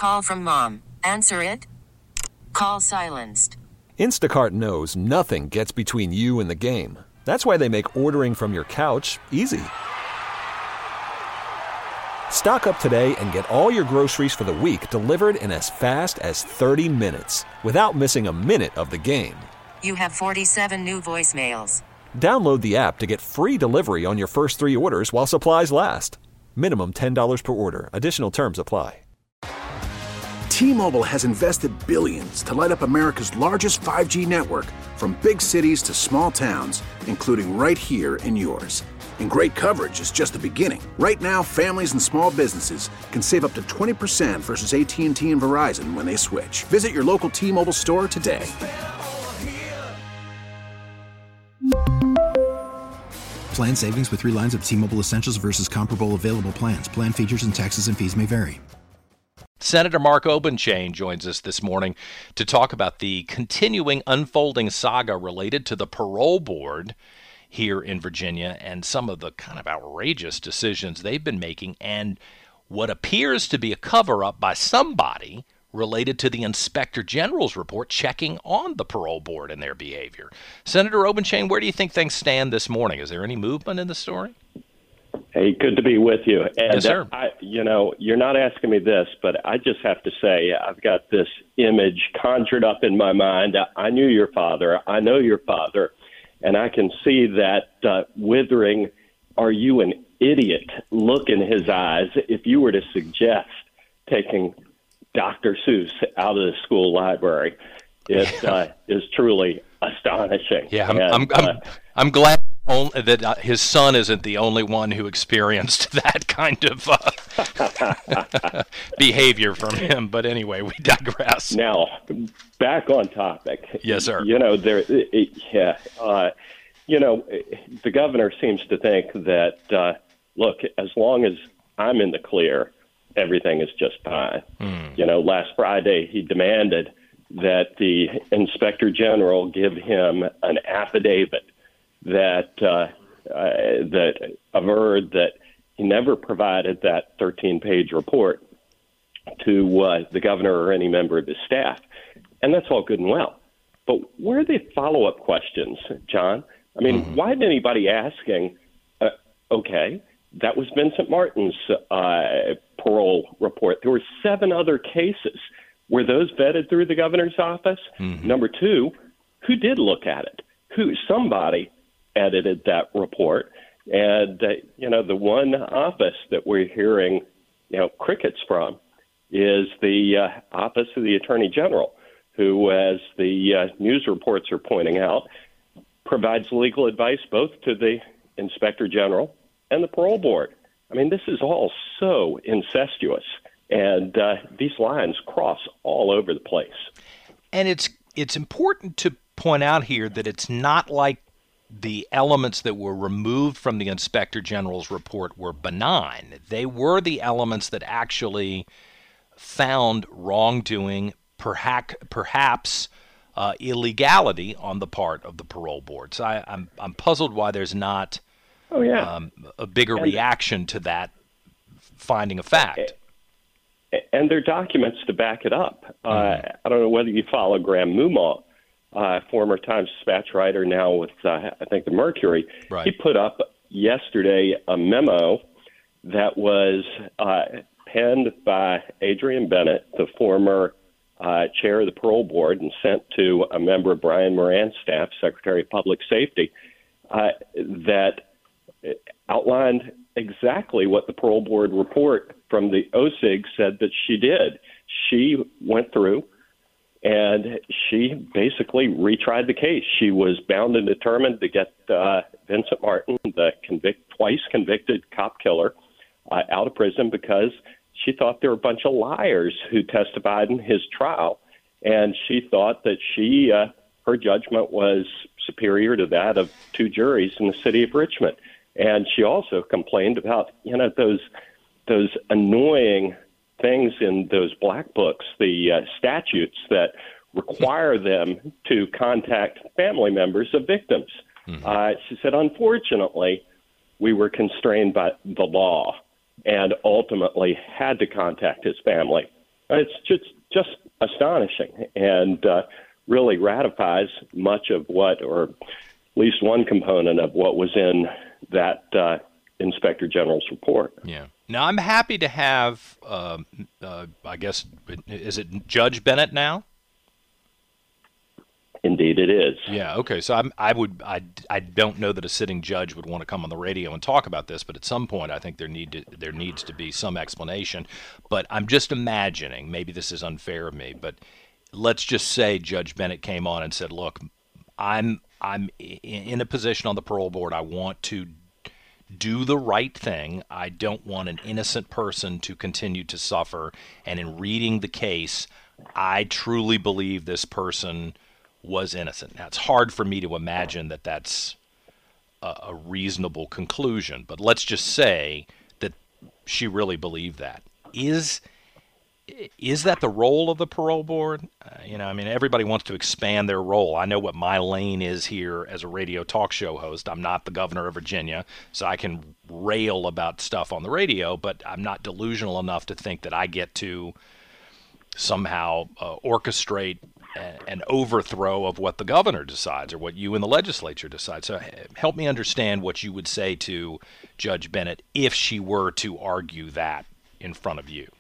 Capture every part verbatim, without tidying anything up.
Call from mom. Answer it. Call silenced. Instacart knows nothing gets between you and the game. That's why they make ordering from your couch easy. Stock up today and get all your groceries for the week delivered in as fast as thirty minutes without missing a minute of the game. You have forty-seven new voicemails. Download the app to get free delivery on your first three orders while supplies last. Minimum ten dollars per order. Additional terms apply. T-Mobile has invested billions to light up America's largest five G network, from big cities to small towns, including right here in yours. And great coverage is just the beginning. Right now, families and small businesses can save up to twenty percent versus A T and T and Verizon when they switch. Visit your local T-Mobile store today. Plan savings with three lines of T-Mobile Essentials versus comparable available plans. Plan features and taxes and fees may vary. Senator Mark Obenshain joins us this morning to talk about the continuing unfolding saga related to the parole board here in Virginia and some of the kind of outrageous decisions they've been making and what appears to be a cover-up by somebody related to the Inspector General's report checking on the parole board and their behavior. Senator Obenshain, where do you think things stand this morning? Is there any movement in the story? Hey, good to be with you. And yes, sir. I, you know, you're not asking me this, but I just have to say I've got this image conjured up in my mind. I knew your father. I know your father. And I can see that uh, withering, are you an idiot look in his eyes if you were to suggest taking Doctor Seuss out of the school library. It uh, is truly astonishing. Yeah, I'm, and, I'm, I'm, uh, I'm glad only, that uh, his son isn't the only one who experienced that kind of uh, behavior from him. But anyway, we digress. Now, back on topic. Yes, sir. You know, there. It, yeah. Uh, you know, the governor seems to think that uh, look, as long as I'm in the clear, everything is just fine. Mm. You know, last Friday he demanded that the Inspector General give him an affidavit that uh, uh, that averred that he never provided that thirteen-page report to uh, the governor or any member of his staff. And that's all good and well. But where are the follow-up questions, John? I mean, mm-hmm. why isn't anybody asking, uh, okay, that was Vincent Martin's uh, parole report. There were seven other cases. Were those vetted through the governor's office? Mm-hmm. Number two, who did look at it? Who? Somebody edited that report. And, uh, you know, the one office that we're hearing, you know, crickets from is the uh, Office of the Attorney General, who, as the uh, news reports are pointing out, provides legal advice both to the Inspector General and the parole board. I mean, this is all so incestuous, and uh, these lines cross all over the place. And it's it's important to point out here that it's not like the elements that were removed from the Inspector General's report were benign. They were the elements that actually found wrongdoing, perhaps, perhaps uh, illegality on the part of the parole board. So I, I'm I'm puzzled why there's not oh, yeah. um, a bigger and, reaction to that finding of fact. And there are documents to back it up. Mm-hmm. Uh, I don't know whether you follow Graham Mumont, uh, former Times Dispatch writer, now with, uh, I think, the Mercury. Right. He put up yesterday a memo that was uh, penned by Adrian Bennett, the former uh, chair of the parole board, and sent to a member of Brian Moran's staff, Secretary of Public Safety, uh, that outlined exactly what the parole board report from the O S I G said that she did. She went through and she basically retried the case. She was bound and determined to get uh, Vincent Martin, the convict, twice convicted cop killer, uh, out of prison because she thought there were a bunch of liars who testified in his trial. And she thought that she, uh, her judgment was superior to that of two juries in the city of Richmond. And she also complained about, you know, those those annoying things in those black books, the uh, statutes that require them to contact family members of victims. Mm-hmm. Uh, she said, unfortunately, we were constrained by the law and ultimately had to contact his family. It's just just astonishing, and uh, really ratifies much of what, or at least one component of what was in that uh, Inspector General's report. Yeah. Now, I'm happy to have, uh, uh, I guess, is it Judge Bennett now? Indeed, it is. Yeah. Okay. So I'm, I would, I, I don't know that a sitting judge would want to come on the radio and talk about this, but at some point, I think there need to, there needs to be some explanation. But I'm just imagining, maybe this is unfair of me, but let's just say Judge Bennett came on and said, "Look, I'm, I'm in a position on the parole board. I want to do the right thing. I don't want an innocent person to continue to suffer. And in reading the case, I truly believe this person was innocent." Now, it's hard for me to imagine that that's a, a reasonable conclusion, but let's just say that she really believed that. Is is that the role of the parole board? Uh, you know, I mean, everybody wants to expand their role. I know what my lane is here as a radio talk show host. I'm not the governor of Virginia, so I can rail about stuff on the radio, but I'm not delusional enough to think that I get to somehow uh, orchestrate an overthrow of what the governor decides or what you in the legislature decide. So help me understand what you would say to Judge Bennett if she were to argue that in front of you.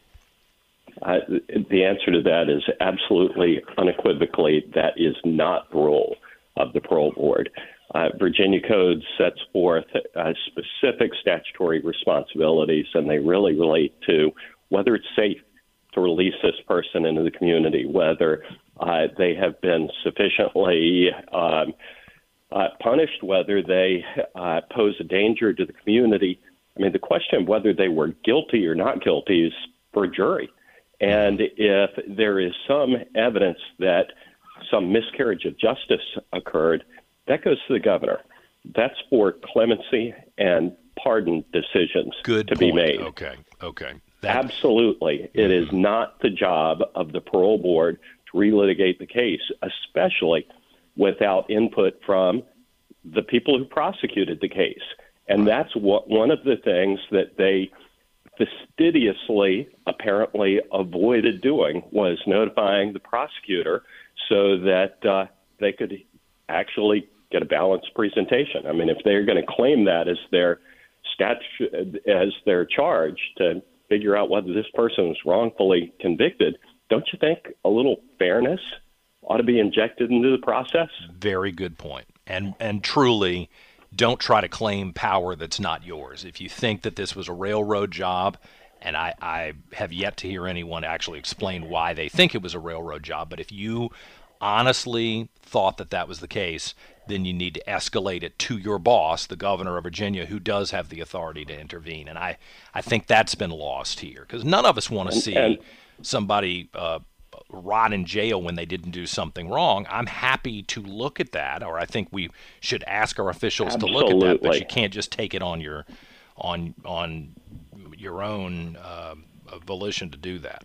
Uh, the answer to that is absolutely unequivocally that is not the role of the parole board. Uh, Virginia Code sets forth uh, specific statutory responsibilities, and they really relate to whether it's safe to release this person into the community, whether uh, they have been sufficiently um, uh, punished, whether they uh, pose a danger to the community. I mean, the question of whether they were guilty or not guilty is for a jury. And if there is some evidence that some miscarriage of justice occurred, that goes to the governor. That's for clemency and pardon decisions Good to point. be made. Okay, okay. That... Absolutely. It is not the job of the parole board to relitigate the case, especially without input from the people who prosecuted the case. And that's what one of the things that they fastidiously apparently avoided doing was notifying the prosecutor so that uh, they could actually get a balanced presentation. I mean, if they're going to claim that as their statute, as their charge to figure out whether this person was wrongfully convicted, don't you think a little fairness ought to be injected into the process? Very good point. And and truly, don't try to claim power that's not yours. If you think that this was a railroad job, and I, I have yet to hear anyone actually explain why they think it was a railroad job, but if you honestly thought that that was the case, then you need to escalate it to your boss, the governor of Virginia, who does have the authority to intervene. And I, I think that's been lost here, because none of us want to see and, somebody uh, rot in jail when they didn't do something wrong. I'm happy to look at that, or I think we should ask our officials absolutely. to look at that, but you can't just take it on your on on your own uh, volition to do that.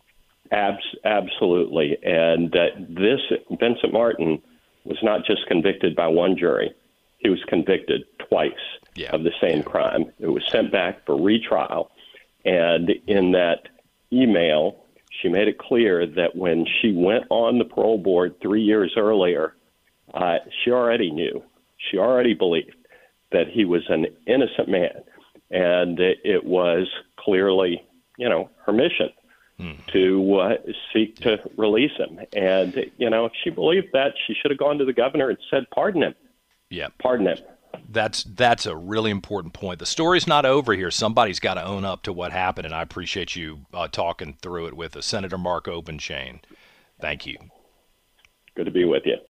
Abs- absolutely. And uh, this, Vincent Martin was not just convicted by one jury. He was convicted twice yeah. of the same crime. It was sent back for retrial. And in that email, she made it clear that when she went on the parole board three years earlier, uh, she already knew, she already believed that he was an innocent man. And it was clearly, you know, her mission hmm. to uh, seek to release him. And, you know, if she believed that, she should have gone to the governor and said, pardon him. Yeah. Pardon him. That's that's a really important point. The story's not over here. Somebody's got to own up to what happened, and I appreciate you uh, talking through it with us. Senator Mark Obenshain. Thank you. Good to be with you.